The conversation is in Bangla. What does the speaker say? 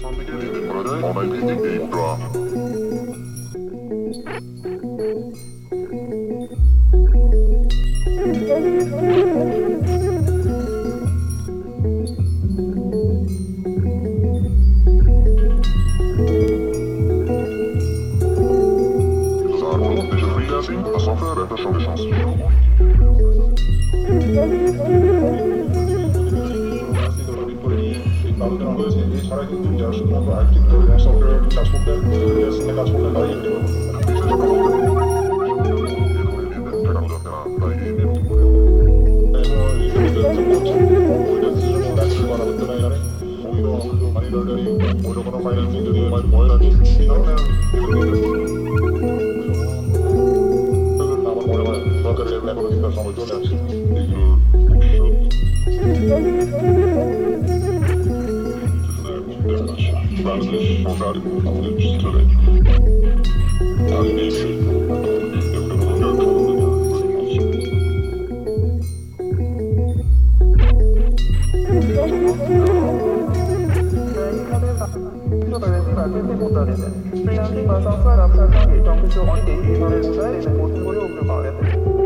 করা যায় অনলাইন ভিত্তিক এই ড্র। Freelancing, a software একটা সঙ্গে সংশ্লিষ্ট। আলোচনা হয়েছে এছাড়া কিন্তু যারা শুধুমাত্র আইটি সফটওয়্যার কাজ করতেন ফ্রিল্যান্সিংয়ে কাজ করতেন তারাই এটি করবেন। মানি লন্ডারিং ওইটা কোনো ফাইন্যান্সিং যদি ভয় থাকে এই ধরনের আমার মনে হয় সরকারের এখনো চিন্তার সময় চলে আসছে Francis Bogart und Stürek. Freelancing বা সফটওয়্যার ব্যবসার সঙ্গে সংশ্লিষ্ট অনেকেই এই ধরনের উপায়ে করতে বলে অভিযোগ পাওয়া গেছে।